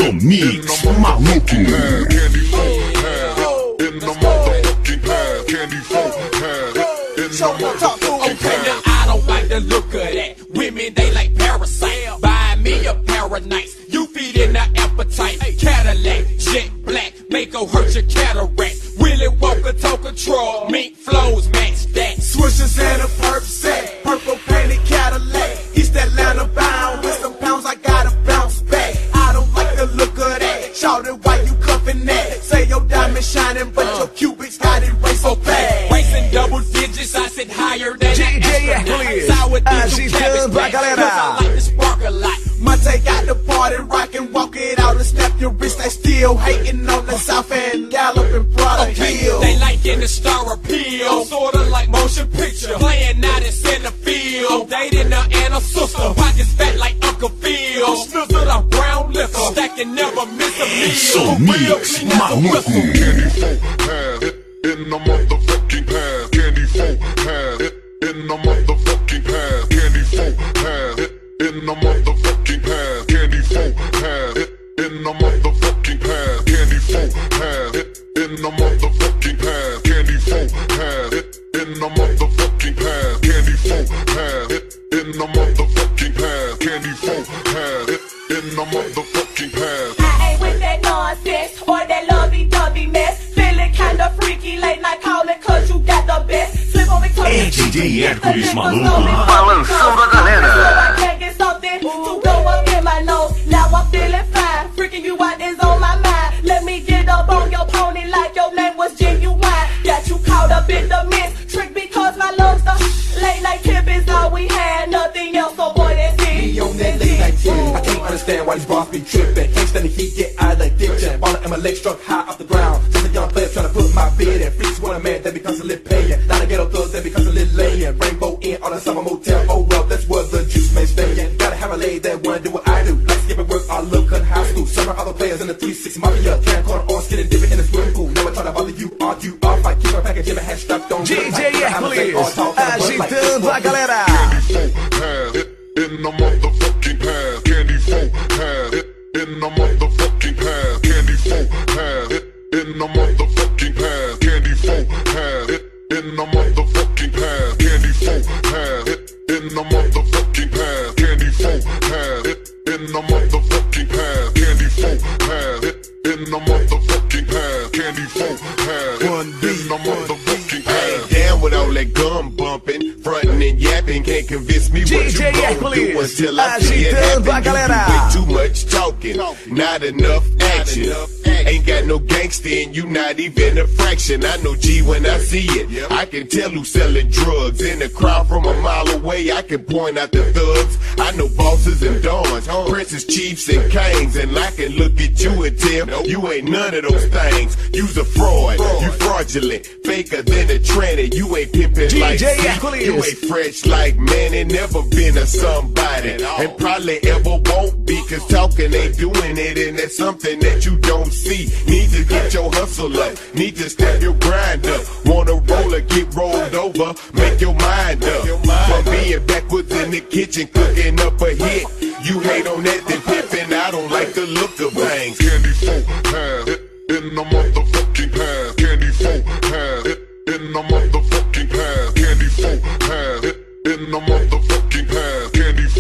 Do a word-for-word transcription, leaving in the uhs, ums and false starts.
The Mix Maluco. Candy folk have in the motherfucking past. Candy folk have in the motherfucking past. Okay, now I don't like the look of that. Women, they like parasites. Buy me a pair of nights. You feed in the appetite. Cadillac, jet black, make her hurt your cataract. Willie Walker, talk control. Mink flows, match that. Swishers and a perp set. Purple painted Cadillac. East Atlanta bound. With some pounds, I gotta bounce back. I don't like the look of that. Shout it, why you cuffing that? Say your diamond shining, but your cubics got it right so bad. Racing double digits, I sit higher than D J an Eclis, astronaut. agitando a galera. I like to spark a lot. Monte got the party rockin', walk it out and snap your wrist. They still hating on the South End, galloping Prada Hill. They like in the star appeal, sorta like motion picture. Playing out in center field, dating her and her sister. Pockets fat like Uncle Phil. Snizzled on brown liquor, stacking never miss a meal. The Mix Maluco. Candy folk have it in the motherfucking past. Candy folk have it in the motherfucking past. Candy folk have it in the motherfucking past. Candy folk have it in the motherfucking past. Candy folk have it in the motherfucking past. Candy folk have it in the motherfucking past. Candy folk have it in the motherfucking past. Candy folk have it in the motherfucking past. I ain't with that nonsense or that lovey-dovey mess. Feeling kinda freaky, late night calling cause you got the best. Slip on Victoria. É D J Hércules Maluco. Balançando a galera. So I can't get something to go up in my nose. Now I'm feeling fine. Freaking you out is on my mind. Let me get up on your pony like your name was genuine. Got you caught up in the mist. Trick because my love's the late night tip is all we had. Nothing else, so boy, that's it. Me on that late night tip. I can't understand why these bras be tripping. Can't stand the heat, get out of the addiction. Ballin' and my legs struck high off the ground. Just a young player trying to put my bid in. Freaks want a man that becomes a lit paying. Not a ghetto thug that becomes a lit laying. Rainbow in on a summer motel. Oh well, that's where the juice may stay. Gotta have a lady that wanna do what I do. Like skipping work, all look cut high school. Summer other players in the three sixty mafia. Can corner on skin and dipping in the swimming pool. Never try to bother you, argue, off. I keep my package in my hand strapped on. D J Eclis, agitando a galera. Candy folk have it in the motherfucking past. Candy folk have it in the motherfucking past. Candy folk have it in the motherfucking past. Candy folk have it in the motherfucking past. Candy folk have it in the motherfucking past. Candy folk have it in the motherfucking past. Candy folk have it in the motherfucking past. Candy folk have it in the motherfucking past. I ain't down with all that gum bumping, frontin' and yapping. Can't convince me what D you J gon' do Eclis, until I see it agitando a happen. galera. You do way too much talking, not enough action. Ain't got no gangsta and you not even a fraction. I know G when I see it. I can tell who's selling drugs in the crowd from a mile away. I can point out the thugs. I know bosses and dons, princes, chiefs, and kings. And I can look at you and tell you ain't none of those things. You's a fraud, you fraudulent, faker than a tranny. You ain't pimpin' like D J C. Eclis. You ain't fresh like Manny, never been a somebody, and probably ever won't be. Cause talking ain't doing it, and that's something that you don't see. Need to get your hustle up, need to step your grind up. Wanna roll or get rolled over, make your mind up. From being backwards in the kitchen, cooking up a hit. You hate on that, then pimpin', I don't like the look of things. Candy folk have it in the motherfucking past. Candy folk have it in the motherfucking past. Candy folk have it in the motherfucking